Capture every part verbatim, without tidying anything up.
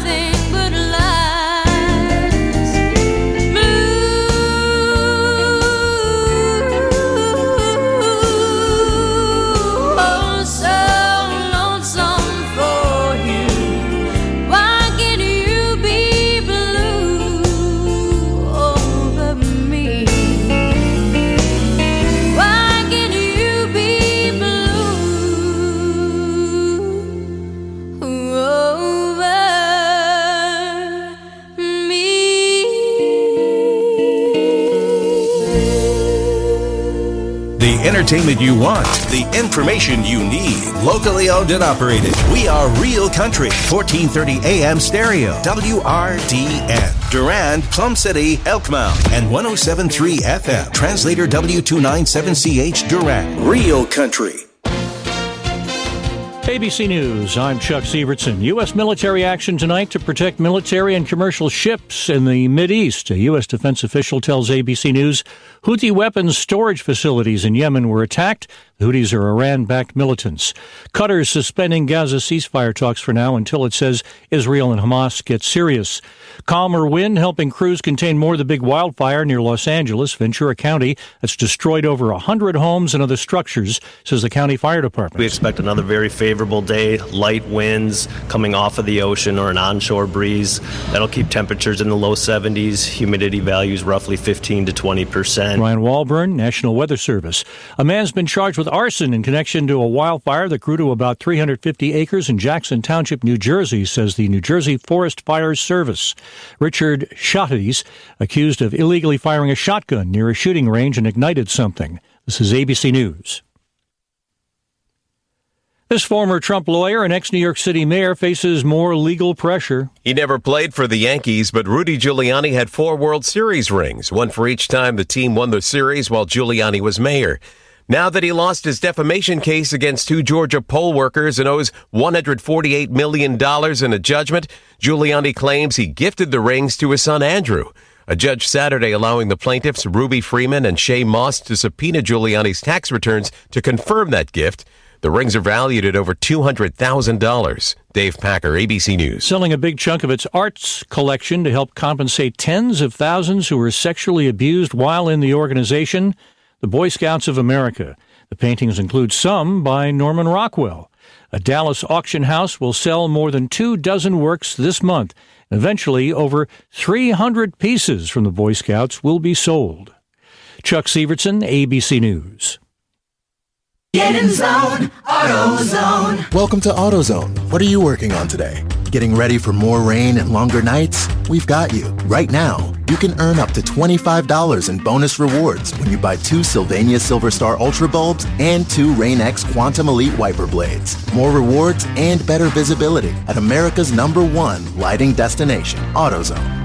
Entertainment you want, the information you need. Locally owned and operated. We are Real Country, fourteen thirty A M stereo, W R D N. Durand, Plum City, Elkmount, and one oh seven point three F M. Translator W two ninety-seven C H Durand. Real Country. A B C News, I'm Chuck Sievertson. U S military action tonight to protect military and commercial ships in the Mideast. A U S defense official tells A B C News Houthi weapons storage facilities in Yemen were attacked. The Houthis are Iran-backed militants. Qatar is suspending Gaza ceasefire talks for now until it says Israel and Hamas get serious. Calmer wind helping crews contain more of the big wildfire near Los Angeles, Ventura County. That's destroyed over one hundred homes and other structures, says the county fire department. We expect another very favorable day, light winds coming off of the ocean or an onshore breeze. That'll keep temperatures in the low seventies, humidity values roughly fifteen to twenty percent. Ryan Walburn, National Weather Service. A man's been charged with arson in connection to a wildfire that grew to about three hundred fifty acres in Jackson Township, New Jersey, says the New Jersey Forest Fire Service. Richard Schottis, accused of illegally firing a shotgun near a shooting range and ignited something. This is A B C News. This former Trump lawyer and ex-New York City mayor faces more legal pressure. He never played for the Yankees, but Rudy Giuliani had four World Series rings, one for each time the team won the series while Giuliani was mayor. Now that he lost his defamation case against two Georgia poll workers and owes one hundred forty-eight million dollars in a judgment, Giuliani claims he gifted the rings to his son Andrew. A judge Saturday allowing the plaintiffs Ruby Freeman and Shay Moss to subpoena Giuliani's tax returns to confirm that gift. The rings are valued at over two hundred thousand dollars. Dave Packer, A B C News. Selling a big chunk of its arts collection to help compensate tens of thousands who were sexually abused while in the organization, the Boy Scouts of America. The paintings include some by Norman Rockwell. A Dallas auction house will sell more than two dozen works this month. Eventually, over three hundred pieces from the Boy Scouts will be sold. Chuck Sievertson, A B C News. Get in zone, AutoZone. Welcome to AutoZone. What are you working on today? Getting ready for more rain and longer nights? We've got you. Right now, you can earn up to twenty-five dollars in bonus rewards when you buy two Sylvania Silver Star Ultra bulbs and two Rain-X Quantum Elite wiper blades. More rewards and better visibility at America's number one lighting destination, AutoZone.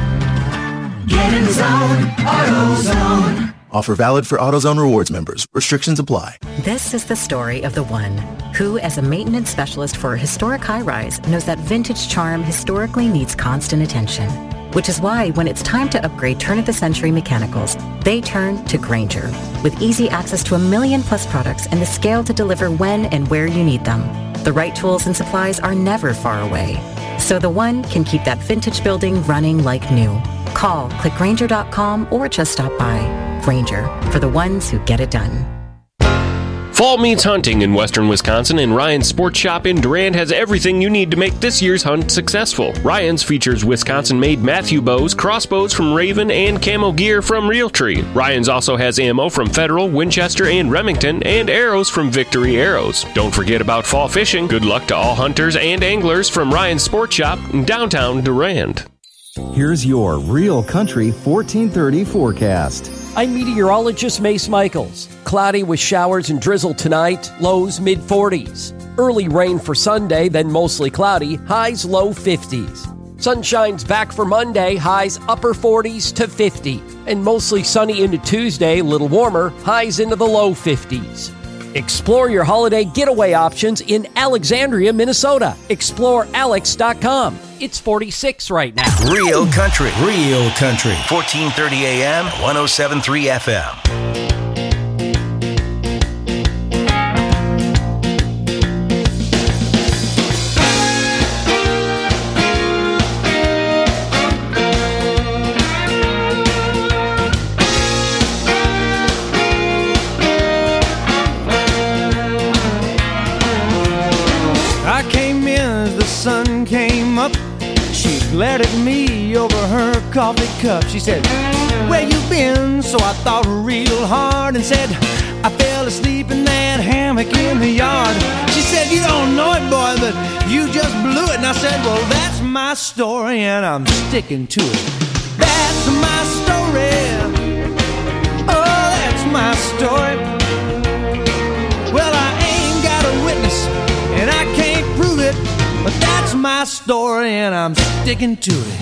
Get in zone, AutoZone. Offer valid for AutoZone Rewards members. Restrictions apply. This is the story of the one who, as a maintenance specialist for a historic high-rise, knows that vintage charm historically needs constant attention. Which is why when it's time to upgrade turn-of-the-century mechanicals, they turn to Grainger. With easy access to a million plus products and the scale to deliver when and where you need them. The right tools and supplies are never far away. So the one can keep that vintage building running like new. Call, click Grainger dot com, or just stop by. Grainger, for the ones who get it done. Fall means hunting in western Wisconsin, and Ryan's Sports Shop in Durand has everything you need to make this year's hunt successful. Ryan's features Wisconsin-made Matthew bows, crossbows from Raven, and camo gear from Realtree. Ryan's also has ammo from Federal, Winchester, and Remington, and arrows from Victory Arrows. Don't forget about fall fishing. Good luck to all hunters and anglers from Ryan's Sports Shop in downtown Durand. Here's your Real Country fourteen thirty forecast. I'm meteorologist Mace Michaels. Cloudy with showers and drizzle tonight, lows mid forties. Early rain for Sunday, then mostly cloudy, highs low fifties. Sunshine's back for Monday, highs upper forties to fifty. And mostly sunny into Tuesday, little warmer, highs into the low fifties. Explore your holiday getaway options in Alexandria, Minnesota. explore alex dot com. It's forty-six right now. Real Country. Real Country. fourteen thirty A M, one oh seven point three F M. glared at me over her coffee cup. She said, "Where you been?" So I thought real hard and said, "I fell asleep in that hammock in the yard." She said, "You don't know it, boy, but you just blew it." And I said, "Well, that's my story, and I'm sticking to it. That's my story. Oh, that's my story. Well, I ain't got a witness, and I can't prove it, but that's my story, and I'm sticking to it."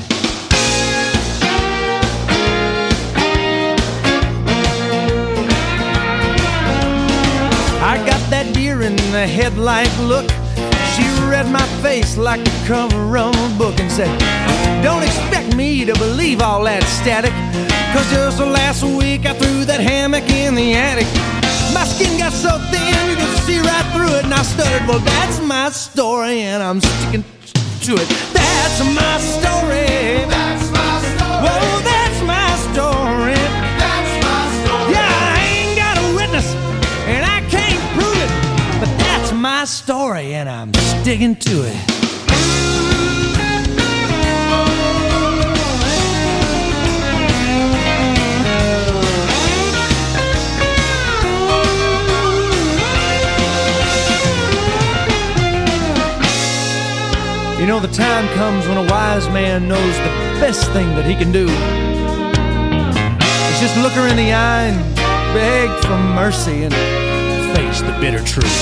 I got that deer in the headlight look. She read my face like the cover of a book and said, "Don't expect me to believe all that static, 'cause just last week I threw that hammock in the attic. My skin got so thin you could see right through it." And I stuttered, "Well, that's my story, and I'm sticking to it. That's my story. That's my story. Whoa, that's my story. That's my story. Yeah, I ain't got a witness, and I can't prove it, but that's my story, and I'm sticking to it." You know, the time comes when a wise man knows the best thing that he can do is just look her in the eye and beg for mercy and face the bitter truth.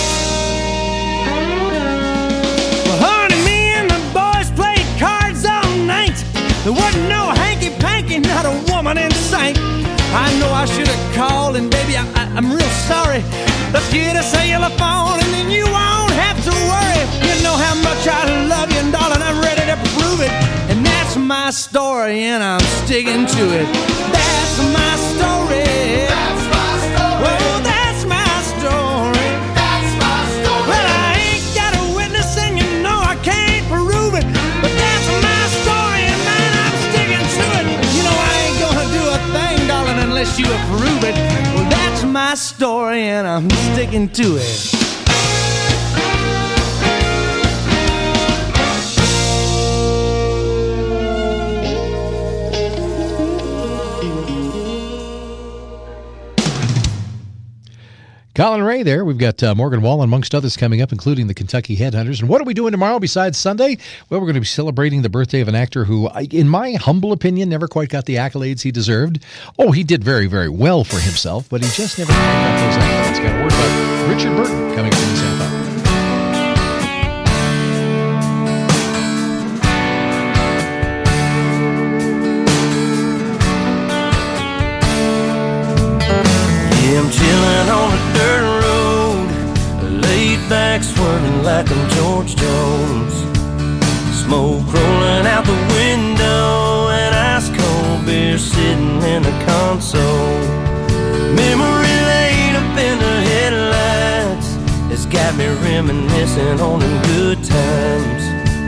Well, honey, me and the boys played cards all night. There wasn't no hanky-panky, not a woman in sight. I know I should have called, and baby, I, I, I'm real sorry. Let's get a cellular phone, and then you won't have to worry. You know how much I love you, and darling, I'm ready to prove it. And that's my story, and I'm sticking to it. That's my story. That's my story. Oh, that's my story. That's my story. Well, I ain't got a witness, and you know I can't prove it, but that's my story, and man, I'm sticking to it. You know I ain't gonna do a thing, darling, unless you approve it. Well, that's my story, and I'm sticking to it. Colin Ray there. We've got uh, Morgan Wallen, amongst others, coming up, including the Kentucky Headhunters. And what are we doing tomorrow besides Sunday? Well, we're going to be celebrating the birthday of an actor who, in my humble opinion, never quite got the accolades he deserved. Oh, he did very, very well for himself, but he just never quite got those accolades. Got a word about Richard Burton coming from the South. I'm chilling on a dirt road, laid back swerving like I'm George Jones. Smoke rolling out the window and ice cold beer sitting in the console. Memory laid up in the headlights, it's got me reminiscing on them good times.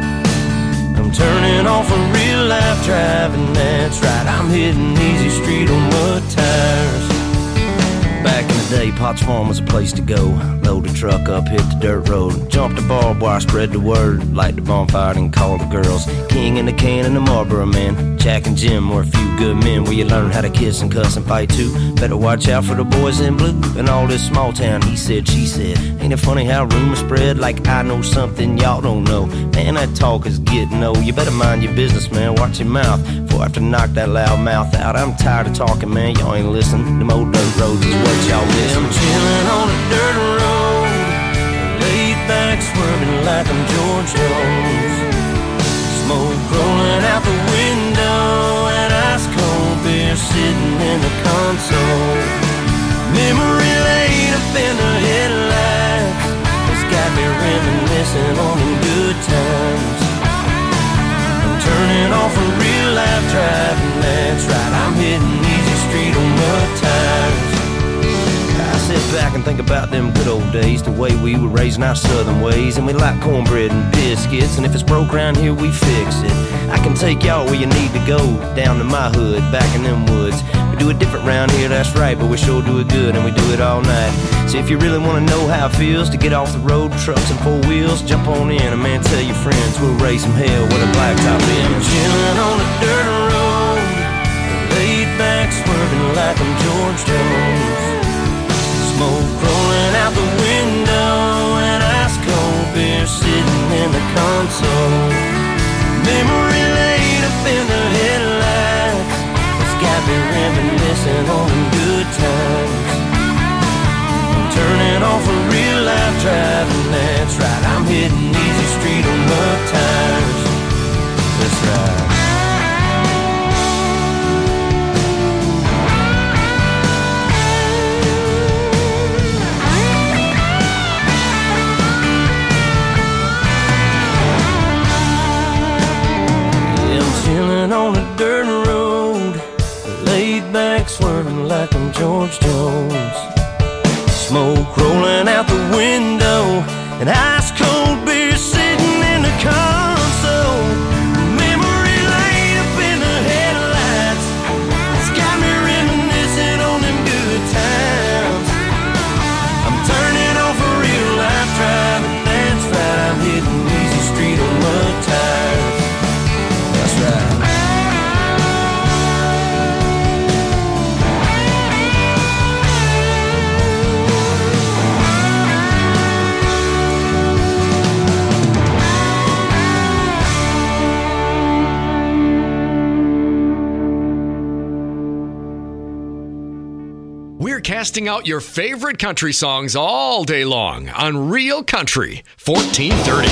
I'm turning off a real life driving, that's right, I'm hitting easy street on mud tires. Back in the day, Potts Farm was a place to go. Load the truck up, hit the dirt road, jump the barbed wire, spread the word, light the bonfire and call the girls. King and the can and the Marlboro man, Jack and Jim were a few good men where you learn how to kiss and cuss and fight too. Better watch out for the boys in blue and all this small town he said, she said. Ain't it funny how rumors spread like I know something y'all don't know? Man, that talk is getting old. You better mind your business, man, watch your mouth before I have to knock that loud mouth out. I'm tired of talking, man, y'all ain't listening. Them old dirt roads is what y'all miss. I'm chilling on a dirt road, laid back swerving like I'm George Jones. Smoke rolling out the window and ice cold beer sitting in the console. Memory laid up in the headlights, it's got me reminiscing on them good times. I'm turning off a real life driving, that's right, I'm hitting easy street on mud tires. I sit back and think about them good old days, the way we were raising our southern ways, and we like cornbread and biscuits, and if it's broke around here, we fix it. I can take y'all where you need to go, down to my hood, back in them woods. We do it different round here, that's right, but we sure do it good, and we do it all night. So if you really want to know how it feels to get off the road, trucks and four wheels, jump on in, and man, tell your friends we'll raise some hell with a blacktop in. on a dirt road, laid back swerving like I'm George Jones. Smoke rolling out the window, and ice cold beer sitting in the console. Memory lane up in the headlights, it's got me reminiscing on them good times. I'm turning off a real life driving, that's right, I'm hitting easy street on mud tires. That's right. We're casting out your favorite country songs all day long on Real Country fourteen thirty.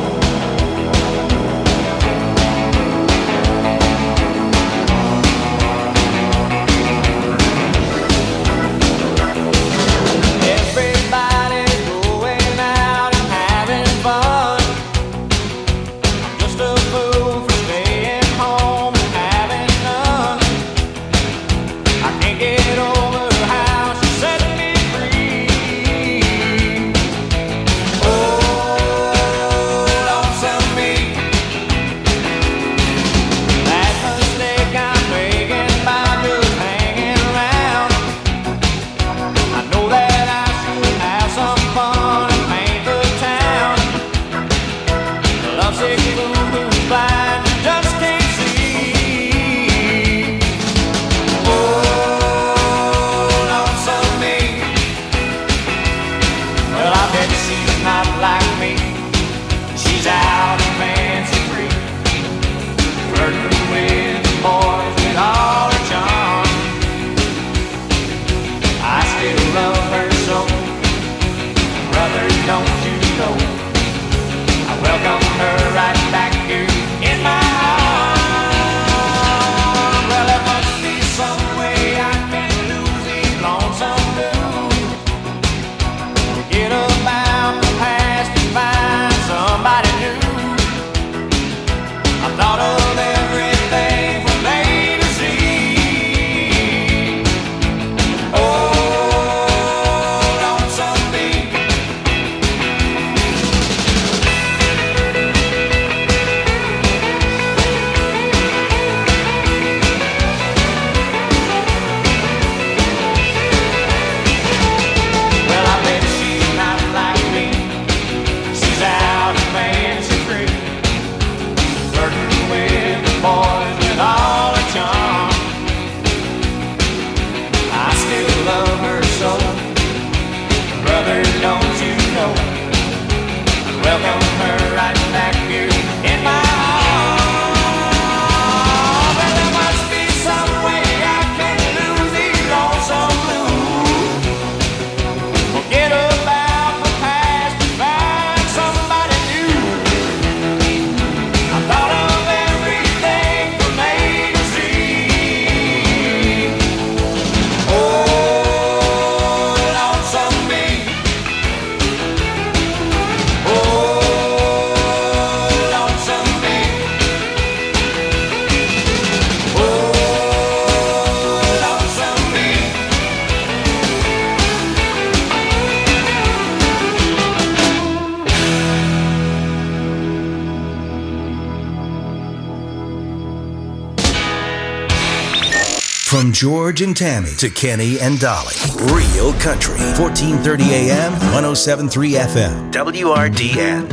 From George and Tammy to Kenny and Dolly. Real Country. fourteen thirty A M, one oh seven point three F M. W R D N.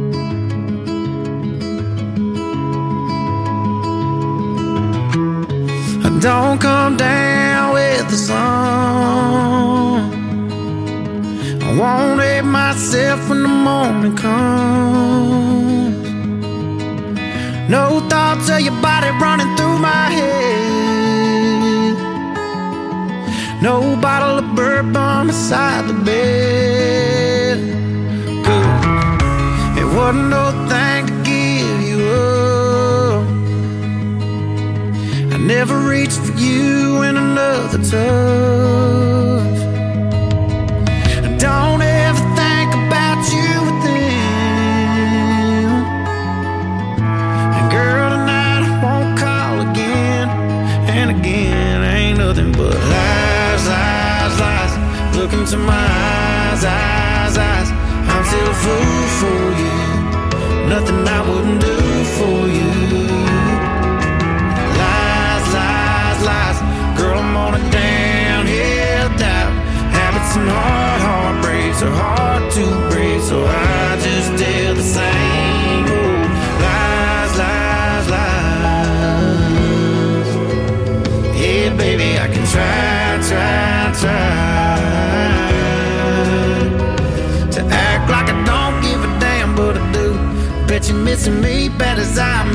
Don't come down with the sun. I won't hate myself when the morning comes. No thoughts of your body running through my head. No bottle of bourbon beside the bed. Good. It wasn't no thing to give you up. I never reached for you in another touch. I don't ever think about you with them. And girl, tonight I won't call again.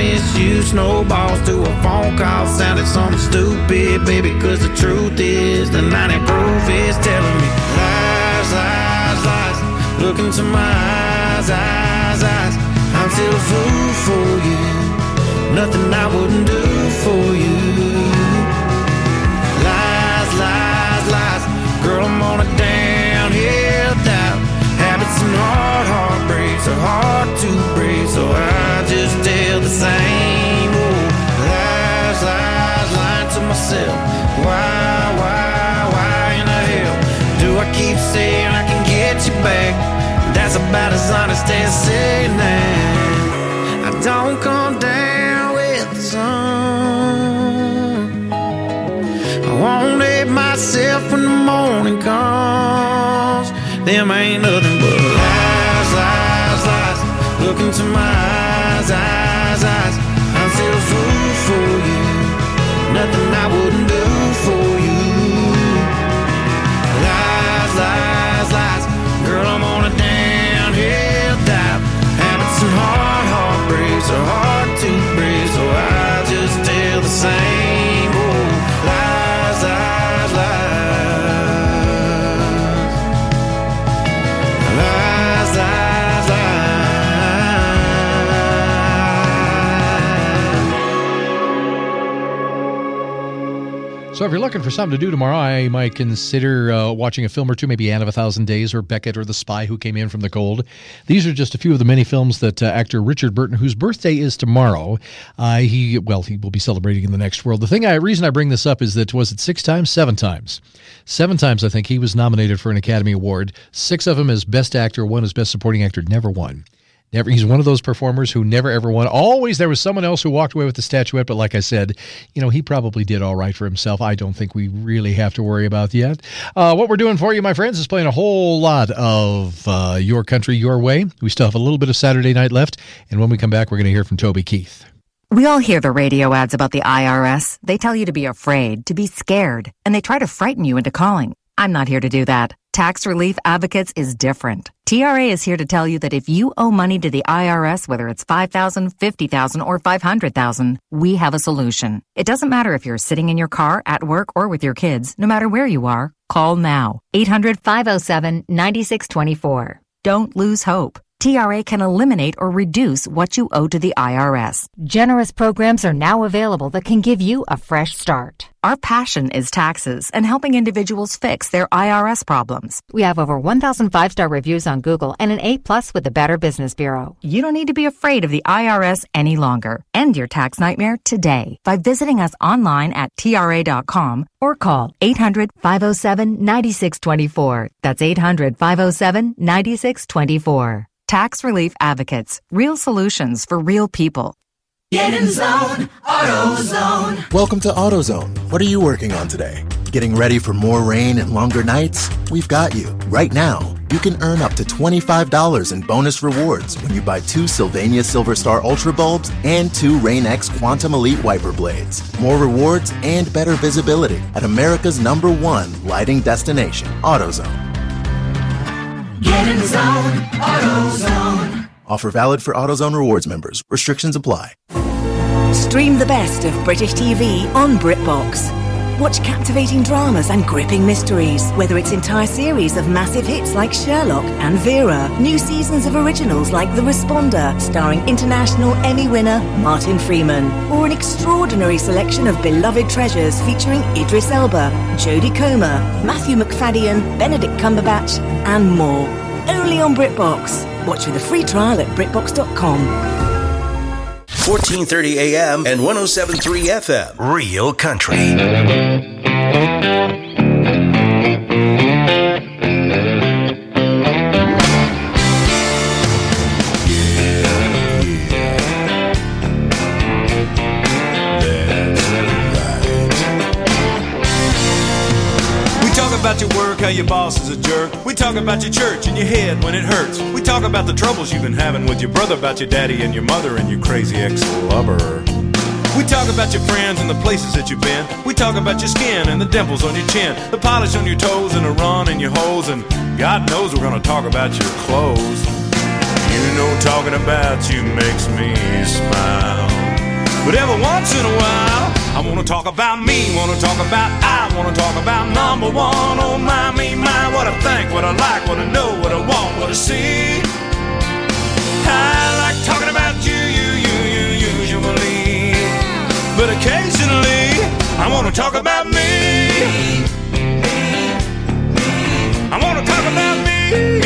miss you. Snowballs to a phone call sounded something stupid, baby, cause the truth is the ninety proof is telling me lies, lies, lies. Look into my eyes, eyes, eyes. I'm still a fool for you. Nothing I wouldn't do for you. Lies, lies, lies. Girl, I'm on a downhill dive. Habits and hard heartbreaks are hard to break, so I just tell the same old lies, lies, lying to myself. Why, why, why in the hell do I keep saying I can get you back? That's about as honest as saying that I don't come down with the sun. I won't let myself when the morning comes. Them ain't nothing but lies, lies, lies. Look into my eyes, eyes, eyes. I'm still a fool for you. Nothing I wouldn't do for you. Lies, lies, lies. Girl, I'm on a downhill dive. Habits and hard heartbreaks are hard to break, so I just tell the same old lies, lies, lies. Lies, lies, So if you're looking for something to do tomorrow, I might consider uh, watching a film or two, maybe Anne of a Thousand Days or Beckett or The Spy Who Came In From the Cold. These are just a few of the many films that uh, actor Richard Burton, whose birthday is tomorrow, uh, he well, he will be celebrating in the next world. The thing, I reason I bring this up is that, was it six times? Seven times. Seven times, I think, he was nominated for an Academy Award. Six of them as Best Actor, one as Best Supporting Actor, never won. Never, he's one of those performers who never, ever won. Always there was someone else who walked away with the statuette, but like I said, you know, he probably did all right for himself. I don't think we really have to worry about that. Uh, what we're doing for you, my friends, is playing a whole lot of uh, Your Country, Your Way. We still have a little bit of Saturday night left, and when we come back, we're going to hear from Toby Keith. We all hear the radio ads about the I R S. They tell you to be afraid, to be scared, and they try to frighten you into calling. I'm not here to do that. Tax Relief Advocates is different. T R A is here to tell you that if you owe money to the I R S, whether it's five thousand dollars, fifty thousand dollars, or five hundred thousand dollars, we have a solution. It doesn't matter if you're sitting in your car, at work, or with your kids. No matter where you are, call now. eight hundred, five oh seven, nine six two four. Don't lose hope. T R A can eliminate or reduce what you owe to the I R S. Generous programs are now available that can give you a fresh start. Our passion is taxes and helping individuals fix their I R S problems. We have over one thousand five-star reviews on Google and an A plus with the Better Business Bureau. You don't need to be afraid of the I R S any longer. End your tax nightmare today by visiting us online at T R A dot com or call eight hundred, five oh seven, nine six two four. That's eight hundred, five oh seven, nine six two four. Tax Relief Advocates. Real solutions for real people. Get in zone, AutoZone. Welcome to AutoZone. What are you working on today? Getting ready for more rain and longer nights? We've got you. Right now, you can earn up to twenty-five dollars in bonus rewards when you buy two Sylvania Silver Star Ultra bulbs and two Rain-X Quantum Elite wiper blades. More rewards and better visibility at America's number one lighting destination, AutoZone. Get in zone, AutoZone. Offer valid for AutoZone Rewards members. Restrictions apply. Stream the best of British T V on BritBox. Watch captivating dramas and gripping mysteries, whether it's entire series of massive hits like Sherlock and Vera, new seasons of originals like The Responder, starring international Emmy winner Martin Freeman, or an extraordinary selection of beloved treasures featuring Idris Elba, Jodie Comer, Matthew McFadden, Benedict Cumberbatch, and more. Only on BritBox. Watch with a free trial at BritBox dot com. fourteen thirty A M and one oh seven point three F M. Real Country. About your work, how your boss is a jerk. We talk about your church and your head when it hurts. We talk about the troubles you've been having with your brother, about your daddy and your mother and your crazy ex-lover. We talk about your friends and the places that you've been. We talk about your skin and the dimples on your chin, the polish on your toes and the run in your hose. And God knows we're gonna talk about your clothes. You know talking about you makes me smile. But every once in a while, I wanna talk about me, wanna talk about I, wanna talk about number one. Oh my, me, my, what I think, what I like, what I know, what I want, what I see. I like talking about you, you, you, you, usually. But occasionally, I wanna talk about me. I wanna talk about me.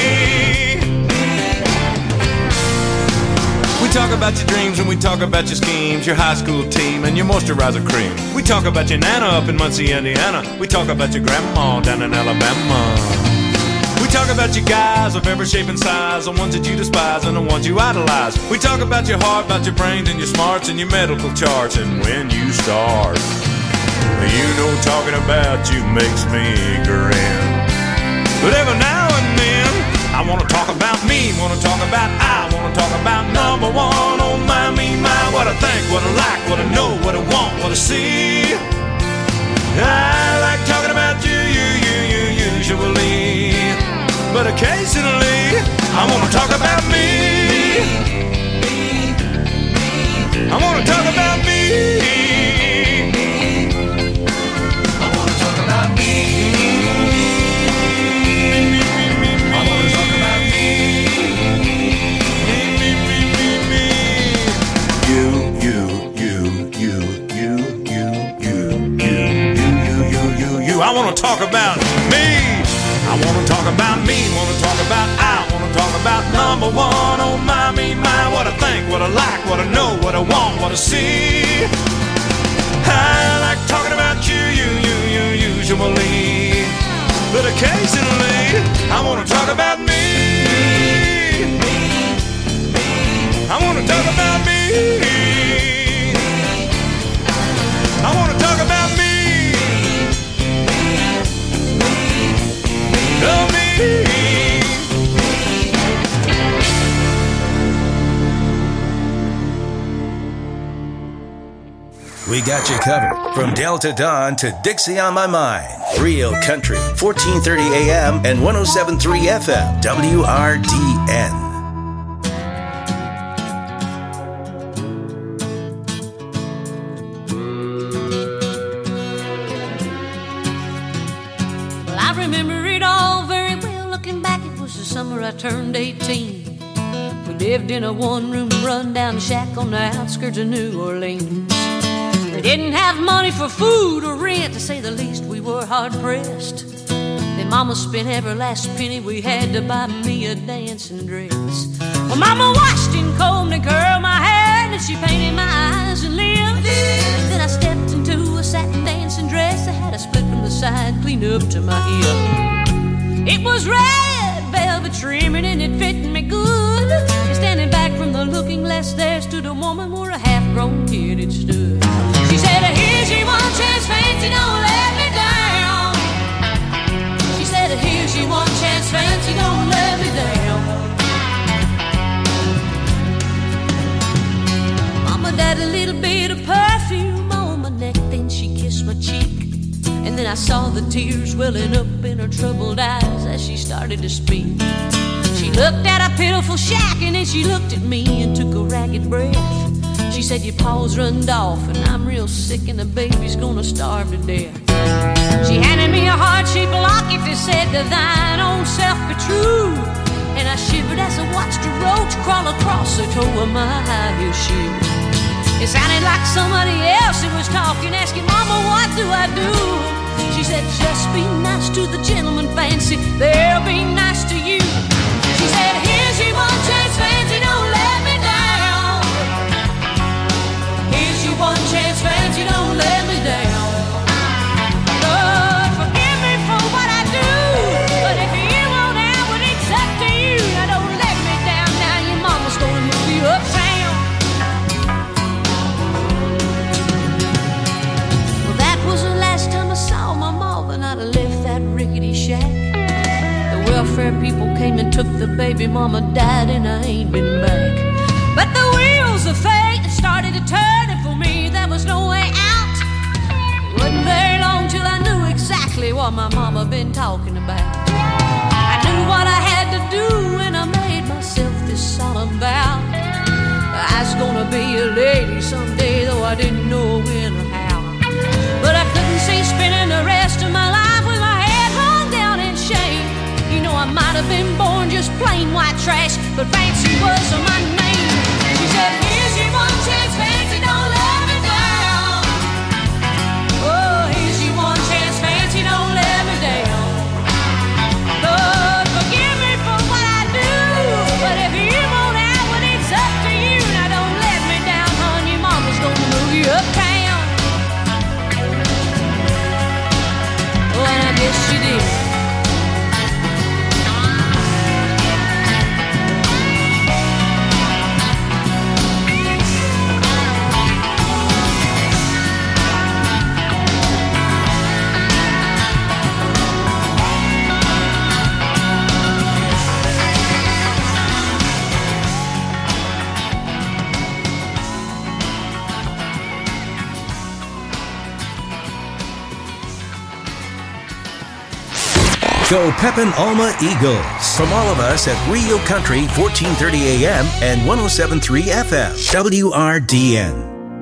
We talk about your dreams and we talk about your schemes, your high school team and your moisturizer cream. We talk about your nana up in Muncie, Indiana. We talk about your grandma down in Alabama. We talk about your guys of every shape and size, the ones that you despise and the ones you idolize. We talk about your heart, about your brains and your smarts and your medical charts and when you start. You know talking about you makes me grin. But every now and then I wanna talk about me, wanna talk about I, wanna talk about number one. Oh my, me, my, what I think, what I like, what I know, what I want, what I see. I like talking about you, you, you, you, usually. But occasionally, I wanna talk about me. I wanna talk about me. I wanna talk about me. I wanna talk about me. You, you, you, you, you, you, you, you, you, you, you, you. I wanna talk about me. I wanna talk about me, wanna talk about I, wanna talk about number one. Oh my, me, my, what I think, what I like, what I know, what I want, what I see. I like talking about you, you, you, you, usually. But occasionally, I wanna talk about me. I wanna talk about me. I wanna talk about me. Love me. We got you covered from Delta Dawn to Dixie on My Mind. Real Country, fourteen thirty A M and one oh seven point three F M, W R D N. I turned eighteen. We lived in a one-room run-down shack on the outskirts of New Orleans. We didn't have money for food or rent, to say the least. We were hard-pressed. Then Mama spent every last penny we had to buy me a dancing dress. Well, Mama washed and combed and curled my hair, and she painted my eyes and lips. Then I stepped into a satin dancing dress that had a split from the side, clean up to my hip. It was red velvet trimming and it fit me good. And standing back from the looking glass there stood a woman where a half-grown kid had stood. She said, here's your one chance, fancy, don't let me down. She said, here's your one chance, fancy, don't let me down. Mama died a little bit of perfume on my neck, then she kissed my cheek. And then I saw the tears welling up in her troubled eyes as she started to speak. She looked at a pitiful shack and then she looked at me and took a ragged breath. She said, your paws runned off and I'm real sick and the baby's gonna starve to death. She handed me a heart-shaped locket that said, to thine own self be true. And I shivered as I watched a roach crawl across the toe of my high-heel shoe. It sounded like somebody else who was talking, asking, Mama, what do I do? She said, just be nice to the gentleman, fancy, they'll be nice to you. She said, here's your one chance, fancy, don't let me down. Here's your one chance, fancy, don't let me down. Lord, forgive me for what I do, but if you want out, well, it's up to you. Now don't let me down, now your mama's gonna move you uptown. I left that rickety shack. The welfare people came and took the baby, Mama died and I ain't been back. But the wheels of fate started to turn, and for me there was no way out. It wasn't very long till I knew exactly what my mama been talking about. I knew what I had to do and I made myself this solemn vow. I was gonna be a lady someday, though I didn't know when or how. But I couldn't see spending the rest of my life with my head hung down in shame. You know, I might have been born just plain white trash, but Fancy was my name. She said, here's your one chance, Fancy, don't let me down. Oh, here's your one chance, Fancy, don't let me down. Lord, forgive me for what I do, but if you won't have what it's up to you, now don't let me down, hon, your mama's gonna move you uptown. Oh, and I guess she did. Go Pepin Alma Eagles. From all of us at Real Country, fourteen thirty A M and one oh seven point three F M. W R D N.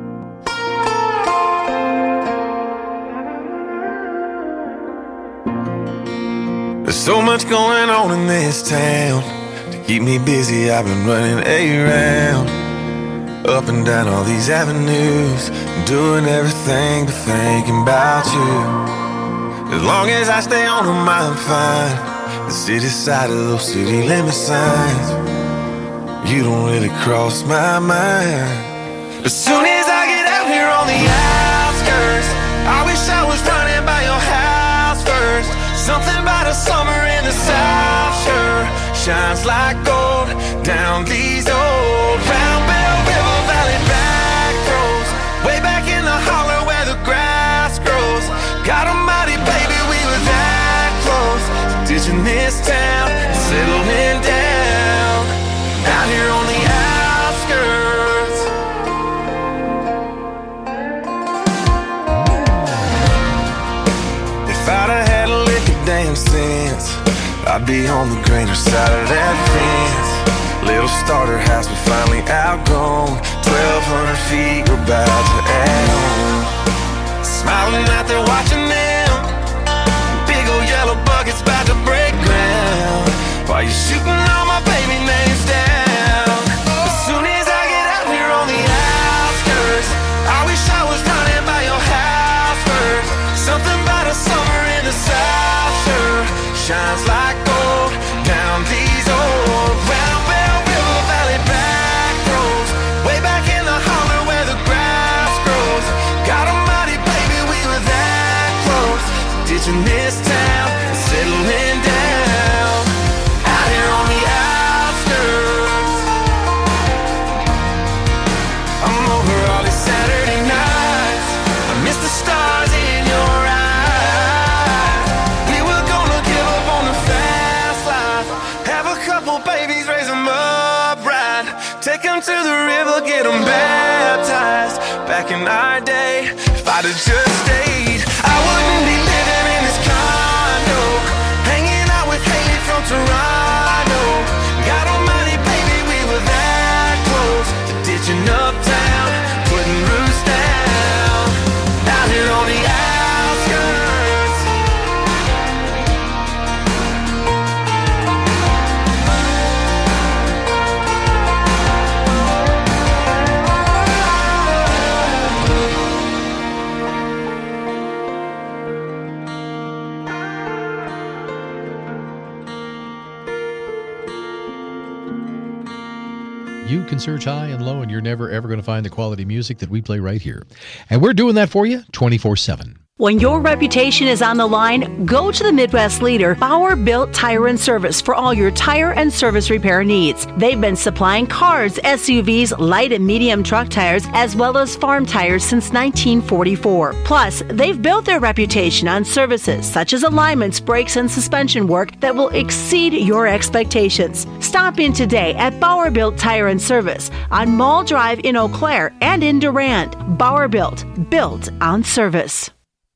There's so much going on in this town. To keep me busy, I've been running around, up and down all these avenues, doing everything but thinking about you. As long as I stay on them, I'm fine. The city side of those city limit signs, you don't really cross my mind. As soon as I get out here on the outskirts, I wish I was running by your house first. Something about a summer in the South sure shines like gold down these old Round Bell River Valley back roads, way back in the holler where the grass grows. God almighty, baby, we were that close to ditching this town and settling down out here on the outskirts. If I'd have had a lick of damn sense, I'd be on the greener side of that fence. Little starter house, we finally outgrown. Twelve hundred feet, we're about to add on. Smiling out there watching them, big old yellow buckets about to break ground, while you're shooting all my baby names down. As soon as I get out here on the outskirts, I wish I was running by your house first. Something about a summer in the South sure shines like gold down these old Round Bell River Valley back roads, way back in the holler where the grass grows. God almighty, baby, we were that close to ditching this town and settling down out here on the outskirts. I'm over all these Saturday nights, I miss the stars in your eyes. We were gonna give up on the fast life, have a couple babies, raise them up right, take them to the river, get them baptized. Back in our day, if I'd have just stayed, I wouldn't be living in this condo, hanging out with Haley from Toronto. God almighty, baby, we were that close to ditching uptown, putting roots down out here on the outskirts. You can search high and low, and you're never, ever going to find the quality music that we play right here. And we're doing that for you twenty-four seven. When your reputation is on the line, go to the Midwest leader, Bauer Built Tire and Service, for all your tire and service repair needs. They've been supplying cars, S U Vs, light and medium truck tires, as well as farm tires since nineteen forty-four. Plus, they've built their reputation on services such as alignments, brakes, and suspension work that will exceed your expectations. Stop in today at Bauer Built Tire and Service on Mall Drive in Eau Claire and in Durand. Bauer Built, built on service.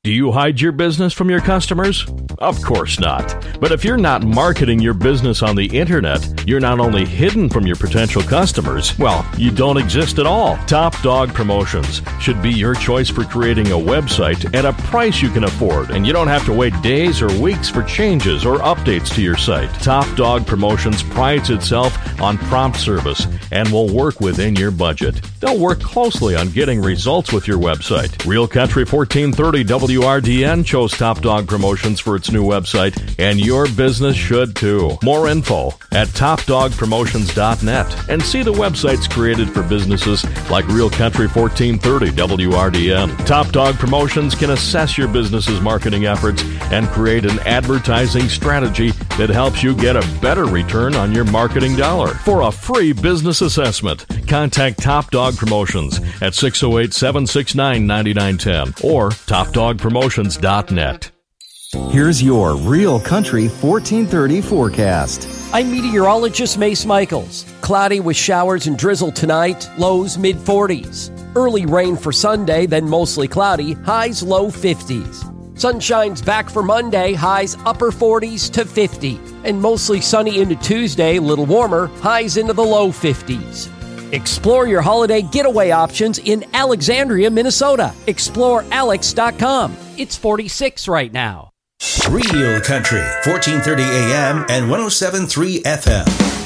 Do you hide your business from your customers? Of course not. But if you're not marketing your business on the internet, you're not only hidden from your potential customers, well, you don't exist at all. Top Dog Promotions should be your choice for creating a website at a price you can afford, and you don't have to wait days or weeks for changes or updates to your site. Top Dog Promotions prides itself on prompt service and will work within your budget. They'll work closely on getting results with your website. Real Country fourteen thirty W R D N chose Top Dog Promotions for its new website, and your business should too. More info at top dog promotions dot net, and see the websites created for businesses like Real Country fourteen thirty W R D N. Top Dog Promotions can assess your business's marketing efforts and create an advertising strategy that helps you get a better return on your marketing dollar. For a free business assessment, contact Top Dog Promotions at six oh eight, seven six nine, nine nine one zero or top dog promotions dot net. Here's your Real Country fourteen thirty forecast. I'm meteorologist Mace Michaels. Cloudy with showers and drizzle tonight, lows mid forties. Early rain for Sunday, then mostly cloudy, highs low fifties. Sunshine's back for Monday, highs upper forties to fifty. And mostly sunny into Tuesday, little warmer, highs into the low fifties. Explore your holiday getaway options in Alexandria, Minnesota. explore alex dot com. It's forty-six right now. Real Country, fourteen thirty A M and one oh seven point three F M.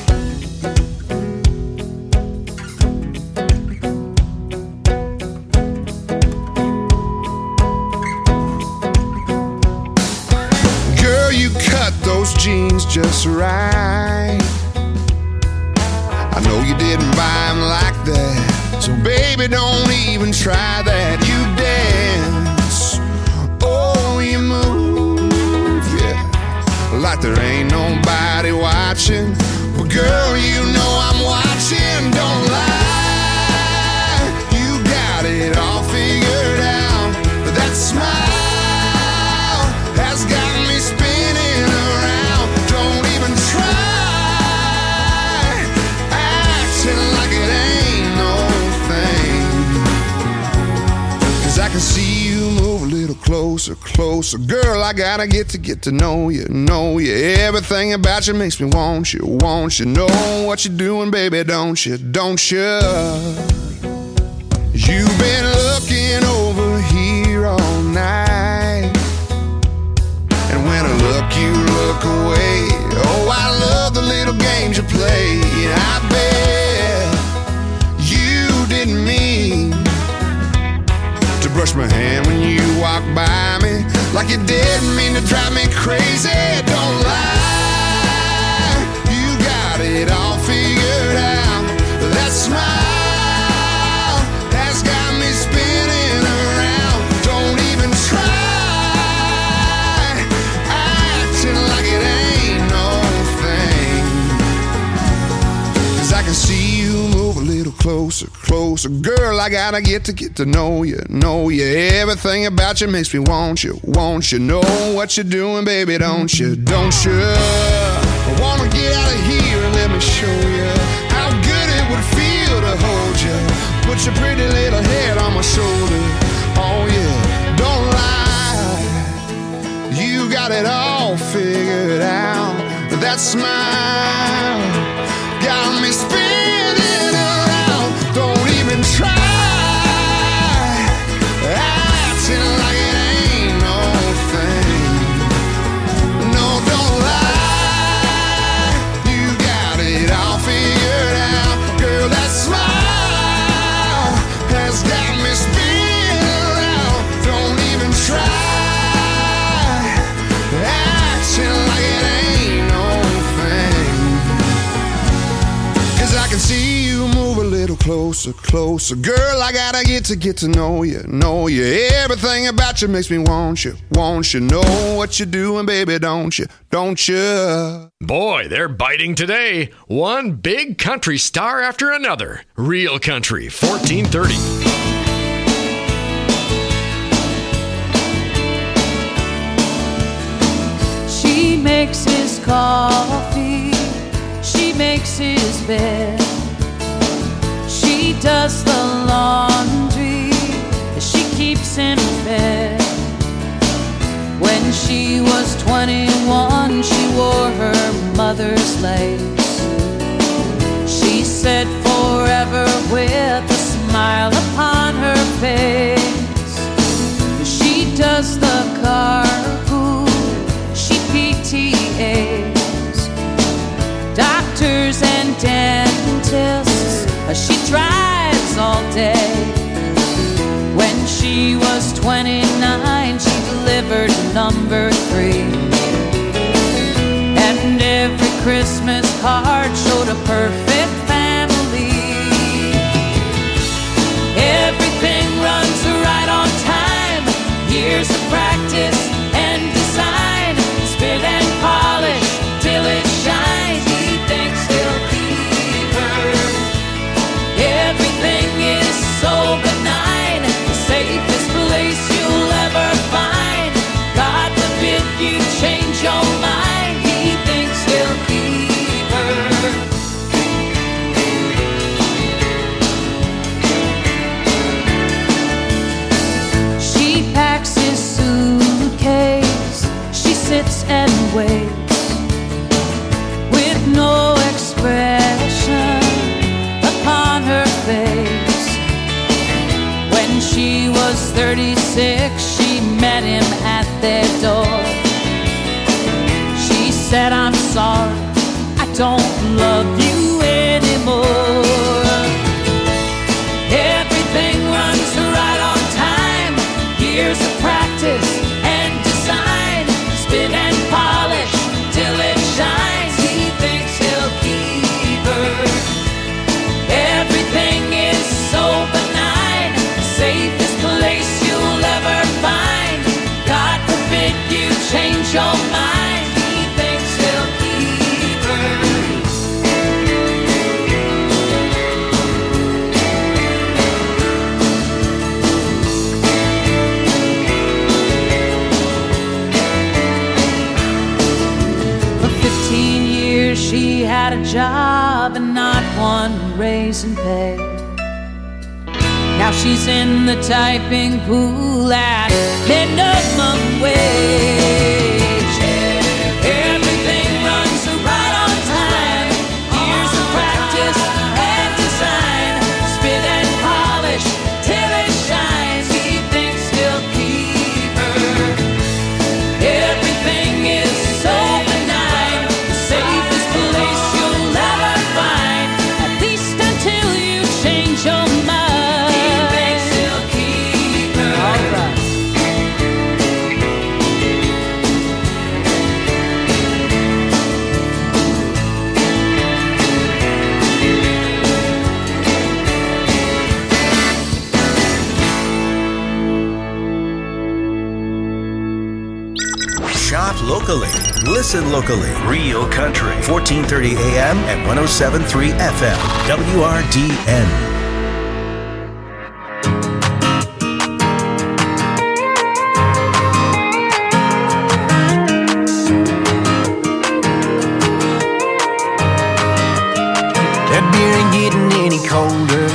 Girl, you cut those jeans just right. I know you didn't buy them like that, so baby, don't even try that. You dance, oh, you move, yeah, like there ain't nobody watching. But girl, you know I'm watching, don't lie. You got it all figured out, but that smile has got me spinning around. Don't even try like it ain't no thing, 'cause I can see you move a little closer, closer. Girl, I gotta get to get to know you, know you. Everything about you makes me want you, want you. Know what you're doing, baby, don't you, don't you? You've been looking over here all night, and when I look, you look away. Oh, I love the little games you play. I bet you didn't mean to brush my hand when you walked by me, like you didn't mean to drive me crazy. Don't lie, you got it all figured out. That smile has got me spinning around. Don't even try acting like it ain't no thing, 'cause I can see you move a little closer, closer. Girl, I gotta get to get to know you, know you. Everything about you makes me want you, want you. Know what you're doing, baby, don't you, don't you? I wanna get out of here and let me show you how good it would feel to hold you. Put your pretty little head on my shoulder. Oh yeah, don't lie, you got it all figured out. That smile got me spinning around. Don't even try acting like it ain't no thing. No, don't lie, you got it all figured out. Girl, that smile has got me spinning around. Don't even try acting like it ain't no thing, 'cause I can see you move a little closer, closer. Girl, I gotta get to get to know you, know you. Everything about you makes me want you, want you. Know what you're doing, baby, don't you, don't you? Boy, they're biting today. One big country star after another. Real Country, fourteen thirty. She makes his coffee, she makes his bed, she does the laundry, she keeps him fed. she was twenty-one, she wore her mother's lace. She said forever with a smile upon her face. She does the carpool, she P T As, doctors and dentists, she drives all day. When she was twenty-nine, she delivered number three. And every Christmas card showed a perfect family. Everything runs right on time. Years of practice and design. Spit and polish till it shines. He thinks he'll keep her. Everything is so benign. The safest place you'll ever find. God forbid you change your mind. He thinks he'll keep her. She packs his suitcase. She sits and waits with no expression upon her face. When she was thirty-six, she met him at their door. She said, I'm sorry, I don't love you anymore. Everything runs right on time. Years of practice and design. Spin and polish till it shines. He thinks he'll keep her. Everything is so benign. Safest place you'll ever find. God forbid you change your mind. He thinks he'll keep her. For fifteen years she had a job and not one raise in pay. Now she's in the typing pool at minimum wage. Everything runs right on time. Years of practice and design. Spit and polish till it shines. He thinks he'll keep her. Everything is so benign. The safest place you'll ever find. At least until you change your mind. Shop locally. Listen locally. Real Country. fourteen thirty A M and one oh seven point three F M. W R D N. That beer ain't getting any colder,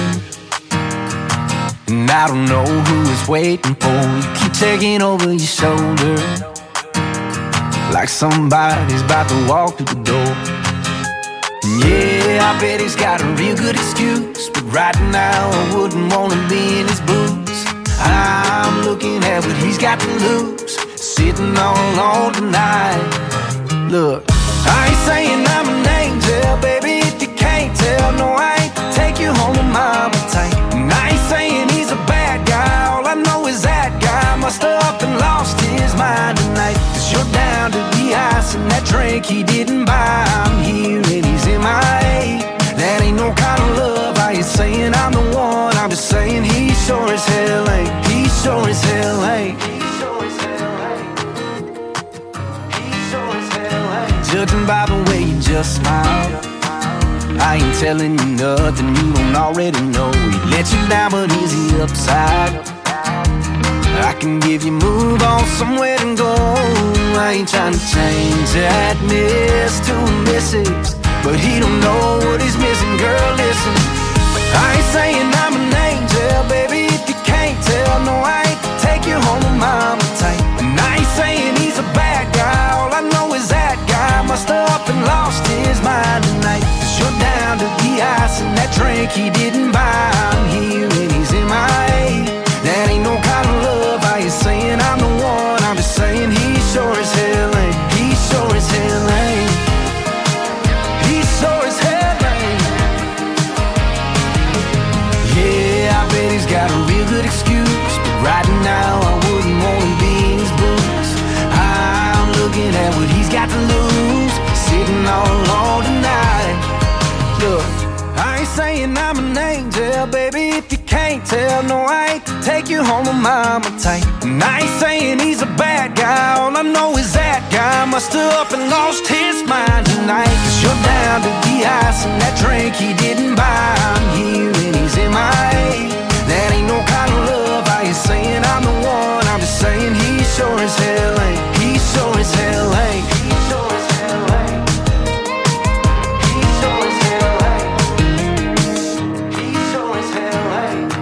and I don't know who is waiting for you. Keep taking over your shoulder, like somebody's about to walk through the door. And yeah, I bet he's got a real good excuse, but right now I wouldn't want to be in his boots. I'm looking at what he's got to lose, sitting all alone tonight. Look, I ain't saying I'm an angel, baby, if you can't tell. No, I ain't to take you home to mama tight. And I ain't saying he's a bad guy, all I know is that guy must have up and lost his mind tonight. Cause you're down to the ice and that drink he didn't buy. I'm here and he's in my A. That ain't no kind of love. I ain't saying I'm the one, I'm just saying he sure as hell ain't. He sure as hell ain't. Judging by the way you just smile, I ain't telling you nothing you don't already know. He let you down, but is he upside? I can give you move on somewhere to go. I ain't trying to change that miss to a missus, but he don't know what he's missing. Girl, listen, I ain't saying I'm an angel, baby, if you can't tell. No, I ain't to take you home to mama tight. And I ain't saying he's a bad drink he didn't buy. I'm here and he's M I A. That ain't no kind of love. I ain't saying I'm the one. I'm just saying he sure as hell ain't. He sure as hell ain't. He sure as hell ain't. Yeah, I bet he's got a real good excuse, but right now I wouldn't want to be in his boots. I'm looking at what he's got to lose, sitting all alone tonight. Look, I ain't saying I'm an angel, baby, if you can't tell. No, I ain't to take you home to mama tight. And I ain't saying he's a bad guy. All I know is that guy must have up and lost his mind tonight. Cause you're down to the ice and that drink he didn't buy. I'm here and he's M I A. That ain't no kind of love. I ain't saying I'm the one. I'm just saying he sure as hell ain't. He sure as hell ain't. He sure as hell ain't. He sure as hell ain't. He sure as hell ain't.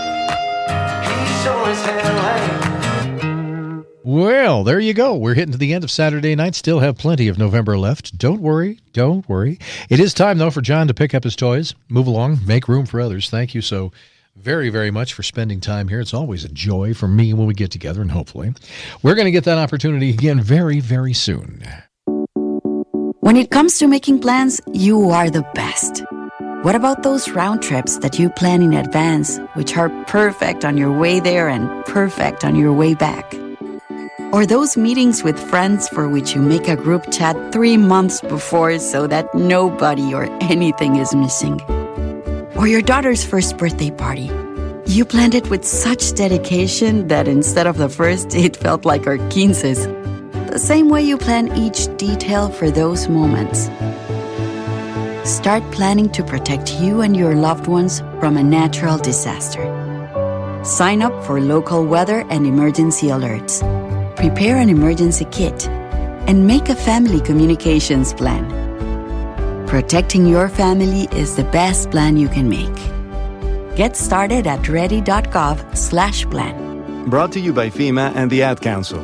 He sure as hell ain't. Well, there you go. We're hitting to the end of Saturday night. Still have plenty of November left. Don't worry. Don't worry. It is time, though, for John to pick up his toys, move along, make room for others. Thank you so very, very much for spending time here. It's always a joy for me when we get together, and hopefully we're going to get that opportunity again very, very soon. When it comes to making plans, you are the best. What about those round trips that you plan in advance, which are perfect on your way there and perfect on your way back? Or those meetings with friends for which you make a group chat three months before so that nobody or anything is missing? Or your daughter's first birthday party. You planned it with such dedication that instead of the first, it felt like our quinces. The same way you plan each detail for those moments. Start planning to protect you and your loved ones from a natural disaster. Sign up for local weather and emergency alerts. Prepare an emergency kit. And make a family communications plan. Protecting your family is the best plan you can make. Get started at ready.gov slash plan. Brought to you by FEMA and the Ad Council.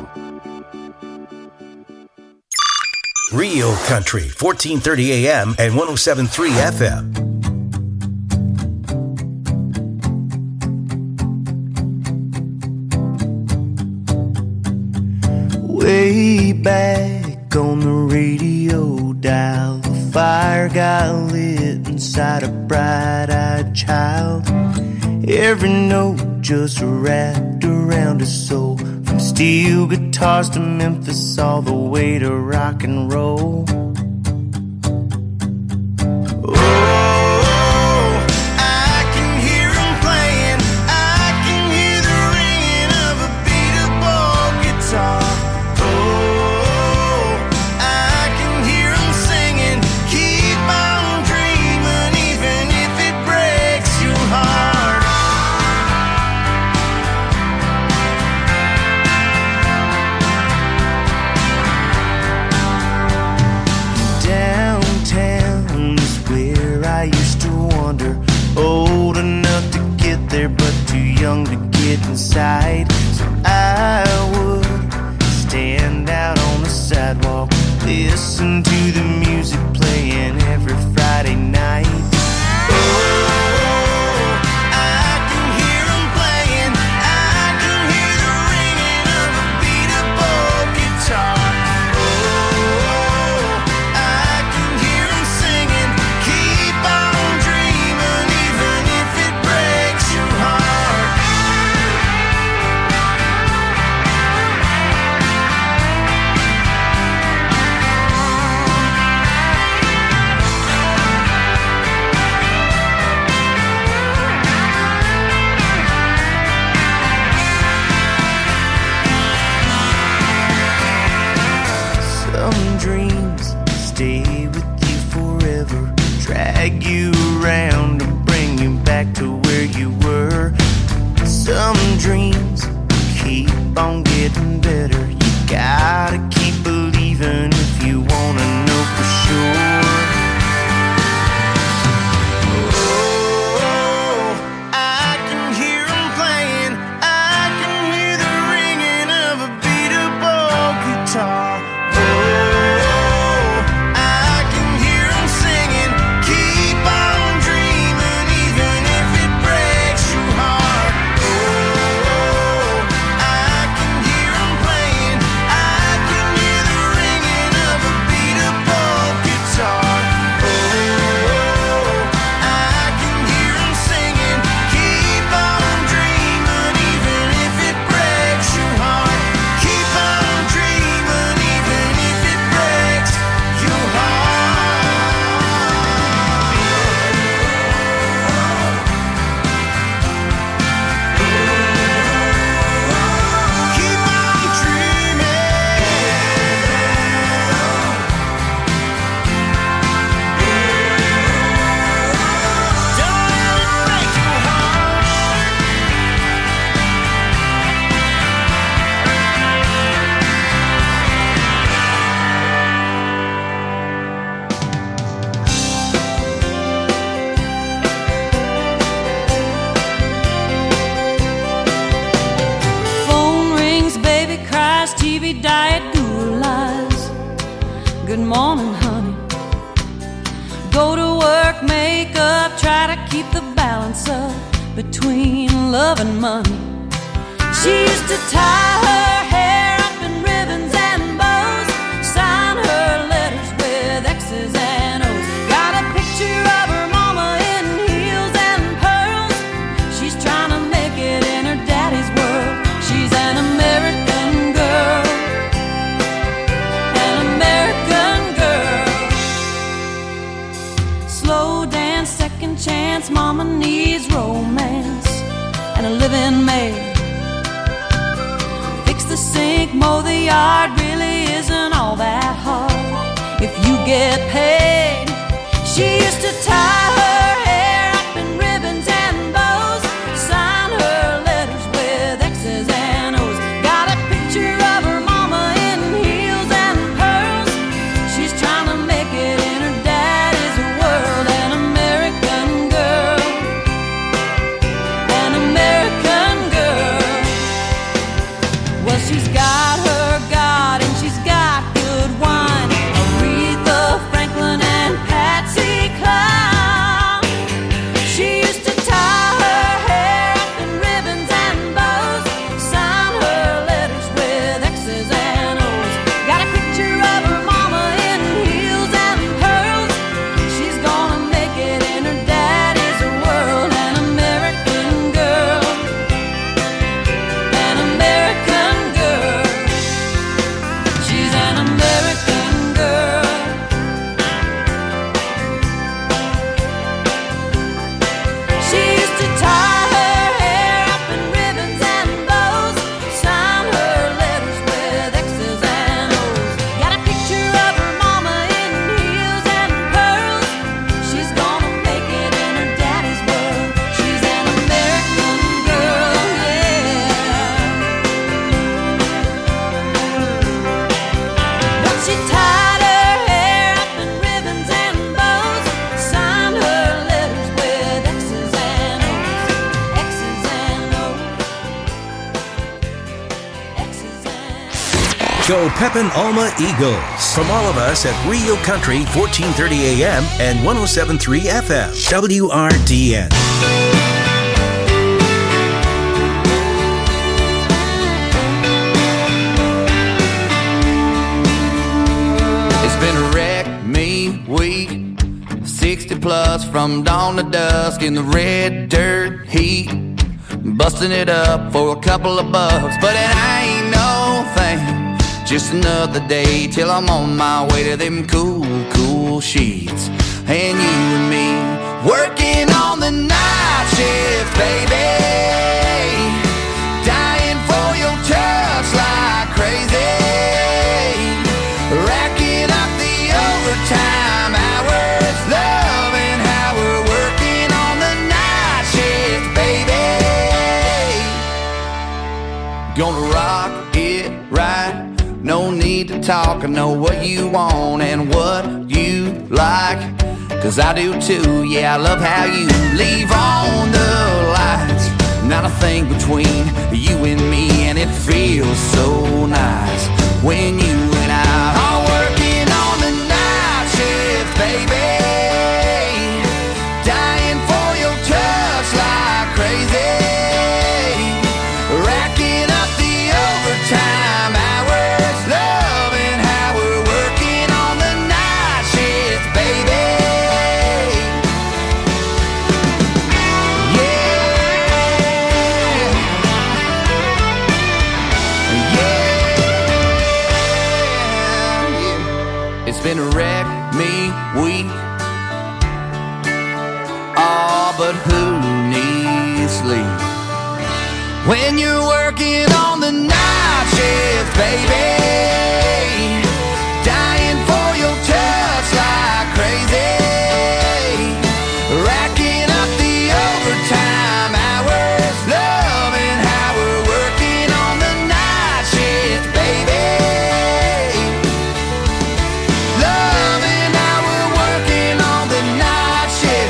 Real Country, fourteen thirty A M and one oh seven point three F M. Way back on the radio dial, the fire got lit inside a bright-eyed child. Every note just wrapped around his soul, from steel guitars to Memphis, all the way to rock and roll. Young to get inside, so I would stand out on the sidewalk, listen to the music playing every Friday night. Oh, I can hear 'em playing, I can hear the ringing of a beat-up guitar. Oh, I can hear 'em singing, keep on dreaming, even if it breaks your heart. Some dreams stay with you forever, drag you around and bring you back to where you were. Some dreams keep on getting better. You gotta keep believing if you wanna know for sure. Oh, I can hear 'em playing, I can hear the ringing of a beat-up old guitar. Oh, I can hear 'em singing, keep on dreaming, even Navy diet goulas. Good morning, honey. Go to work, make up, try to keep the balance up between love and money. She used to tie her hair up in ribbons and bows, sign her letters with X's and O's. Got a picture of her mama in heels and pearls. She's trying to make it in her daddy's world. She's an American girl, an American girl. Slow dance, second chance, mama needs romance and a living maid. Fix the sink, mow the yard, really isn't all that hard if you get paid. She used to tie her hair up in ribbons and bows, sign her letters with X's and O's. Got a picture of her mama in heels and pearls. She's trying to make it in her daddy's world. An American girl, an American girl. Well, she's got her God and she's got good wine. Aretha Franklin and Patsy Cline. She used to tie her hair up in ribbons and bows, sign her letters with X's and O's. Got a picture of her mama in heels and pearls. She's gonna make it in her daddy's world. An American girl, an American girl. She's an American girl. She used to tie her hair up in ribbons and bows, sign her letters with X's and O's. Got a picture of her mama in heels and pearls. She's gonna make it in her daddy's world. She's an American girl, yeah. But she tied her hair up in ribbons and bows, signed her letters with X's and O's, X's and O's, X's and Go Pepin Alma Eagles. From all of us at Real Country, fourteen thirty A M and one oh seven point three F M, W R D N. It's been a wreck me week, sixty plus from dawn to dusk in the red dirt heat, busting it up for a couple of bucks, but it ain't no thing. Just another day till I'm on my way to them cool, cool sheets. And you and me working on the night shift, baby, dying for your touch like crazy, racking up the overtime hours, loving how we're working on the night shift, baby. Gonna rock it right, no need to talk, I know what you want and what you like, cause I do too, yeah, I love how you leave on the lights. Not a thing between you and me, and it feels so nice when you and I are working on the night shift, baby, dying for your touch like crazy, racking up the overtime hours, loving how we're working on the night shift, baby. It's been a wreck me week. Oh, but who needs sleep when you're working on the night shift, baby, dying for your touch like crazy, racking up the overtime hours, loving how we're working on the night shift, baby. Loving how we're working on the night shift.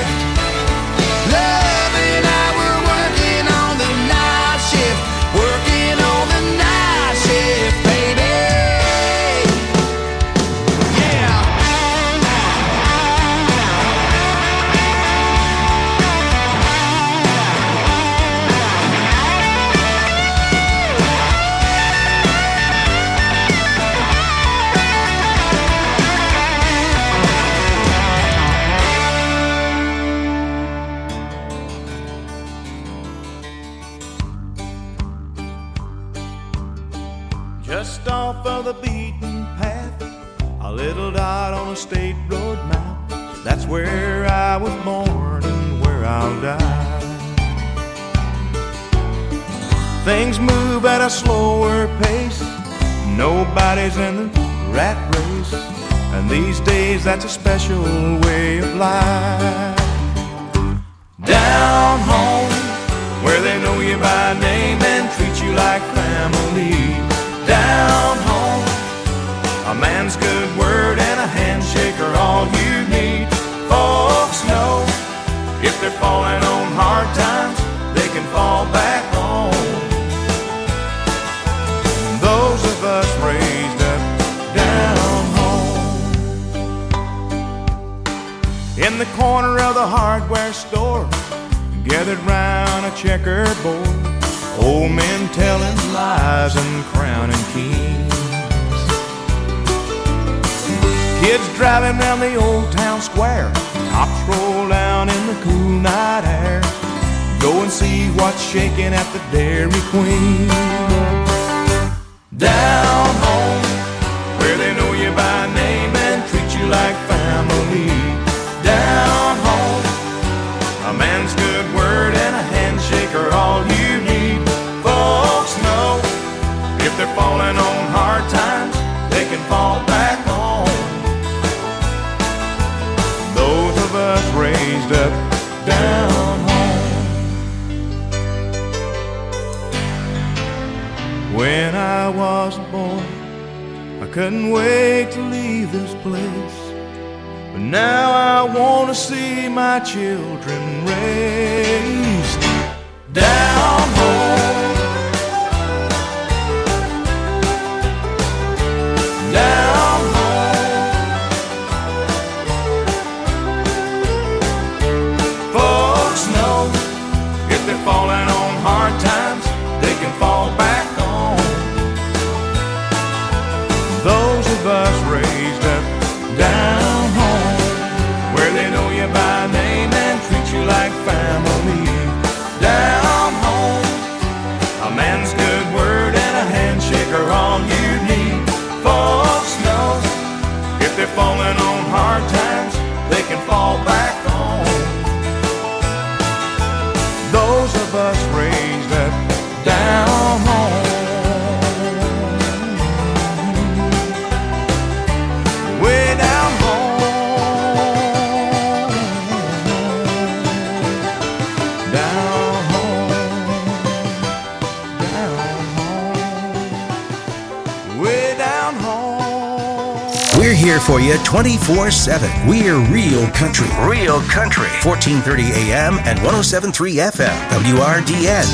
Loving how we're working on the night shift. Working on the night Just off of the beaten path, a little dot on a state road map. That's where I was born and where I'll die. Things move at a slower pace, nobody's in the rat race, and these days that's a special way of life. Down home, where they know you by name and treat you like family. Down home, a man's good word and a handshake are all you need. Folks know if they're falling on hard times, they can fall back home. Those of us raised up down home. In the corner of the hardware store, gathered round a checkered board, old men telling lies and crowning kings. Kids driving round the old town square, tops roll down in the cool night air. Go and see what's shaking at the Dairy Queen. Down home, where they know you by name and treat you like family. Down home, a man's good word and a handshake are all you need. Folks know if they're falling on hard times, they can fall back home. Those of us raised up down home. When I was a boy, I couldn't wait to leave this place. But now I want to see my children raised down home. Down home. Folks know if they're falling on hard times, they can fall back home. Those of us raised up down home, where they know you by name and treat you like family. Down home, a man's good word and a handshake are all you need. Folks know if they're falling on hard times, they can fall back home. Those of us raised up down home. Way down home. Down home. Down home. Way down home. We're here for you twenty-four seven. We're Real Country. Real Country. fourteen thirty A M and one oh seven point three F M. W R D N.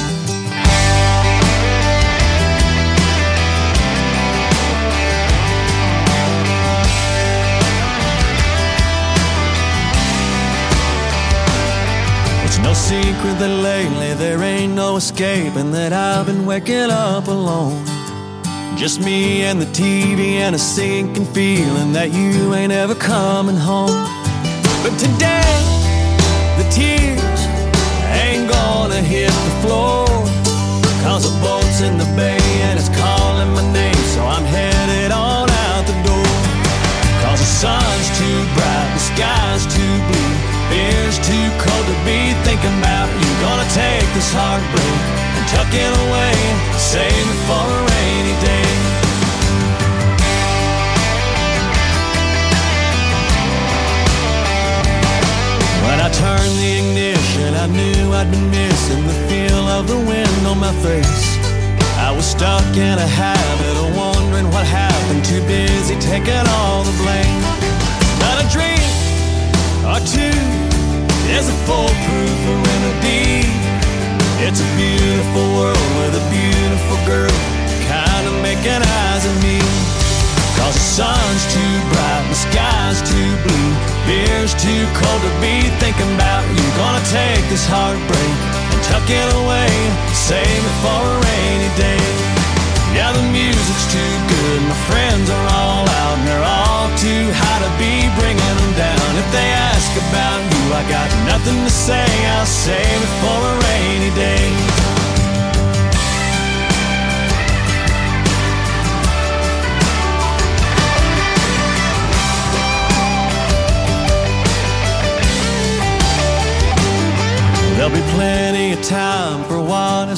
No secret that lately there ain't no escaping that I've been waking up alone. Just me and the T V and a sinking feeling that you ain't ever coming home. But today, the tears ain't gonna hit the floor, cause a boat's in the bay and it's calling my name, so I'm headed on out the door. Cause the sun's too bright, the sky's too blue, beer's too cold to be thinking about you. Gonna take this heartbreak and tuck it away, save it for a rainy day. When I turned the ignition, I knew I'd been missing the feel of the wind on my face. I was stuck in a habit of wondering what happened, too busy taking all the blame. Not a dream or two is a foolproof remedy. It's a beautiful world with a beautiful girl kind of making eyes at me. Cause the sun's too bright, the sky's too blue, beer's too cold to be thinking about you. Gonna take this heartbreak and tuck it away, save it for a rainy day. Yeah, the music's too good, my friends are all out, and they're all too high to be bringing them down. If they ask about you, I got nothing to say, I'll save it for a rainy day.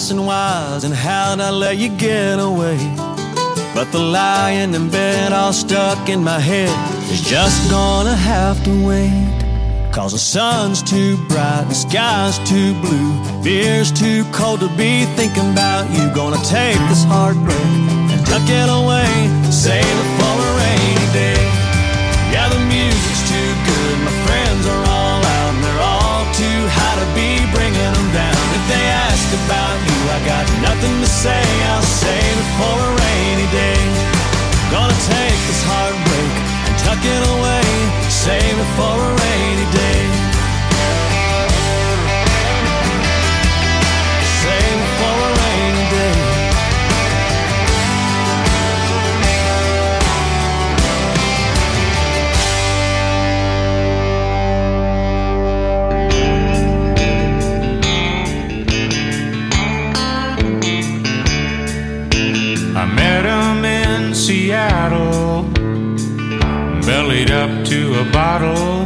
asking whys and how'd I let you get away. But the lying in bed all stuck in my head is just gonna have to wait. Cause the sun's too bright, the sky's too blue, beer's too cold to be thinking about you. Gonna take this heartbreak and tuck it away, save it for a rainy day. Yeah, the music's too good, my friends are all out, and they're all too high to be bringing them down. If they ask about you, I got nothing to say, I'll save it for a rainy day. Gonna take this heartbreak and tuck it away, save it for a rainy day. Save it for a rainy day. I met him in Seattle, bellied up to a bottle.